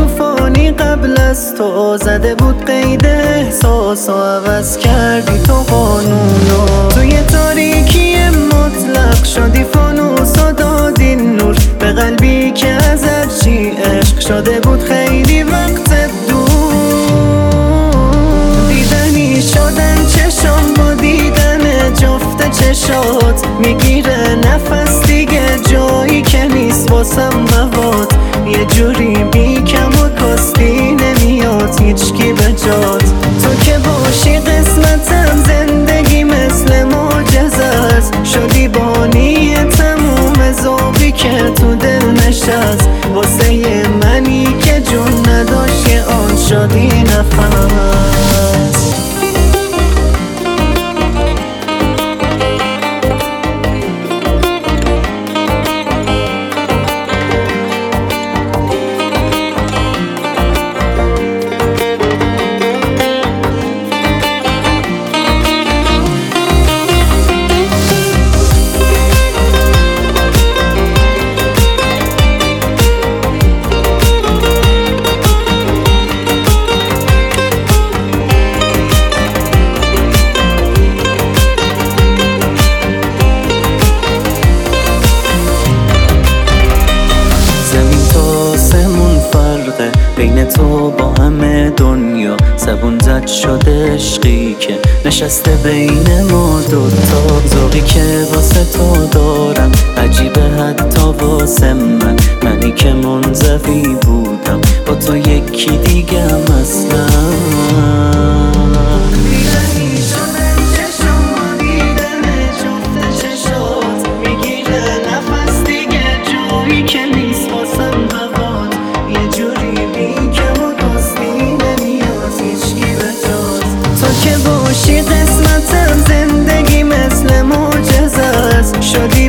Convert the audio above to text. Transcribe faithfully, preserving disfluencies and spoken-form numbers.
توفانی قبل از تو زده بود قید احساس و عوض کردی تو قانونو. توی تاریکی مطلق شدی فانوس و دادی نور به قلبی که ازت چی عشق شده بود خیلی وقت دور. دیدنی شدن چشم با دیدن جفت چشات، میگیره نفس دیگه جایی که نیست واسم مواد. یه جوری بی کم و کاستی نمیاد هیچکی به جات. تو که باشی قسمتم زندگی مثل معجزه است. شدی بانی تموم ذوقی که تو دل نشست. واسه منی که جون نداشت که آن شدی نفس. بین تو با همه دنیا زبون زد شده عشقی که نشسته بین ما دوتا. ذوقی که واسه تو دارم عجیبه حتی واسه من، منی که منزوی بودم با تو یکی دیگه هم اصلا. که باشی قسمتم زندگی مثل معجزه است. شدی